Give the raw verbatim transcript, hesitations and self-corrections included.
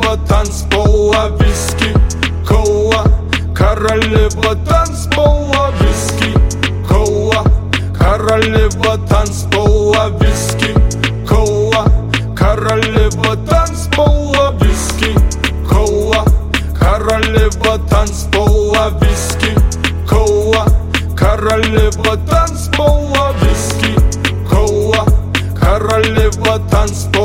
королева танцпола, виски, кола. Королева танцпола, виски, кола. Королева танцпола, виски, кола. Королева танцпола, виски, кола. Королева танцпола, виски, кола. Королева танцпола, виски, кола. Королева танцпола.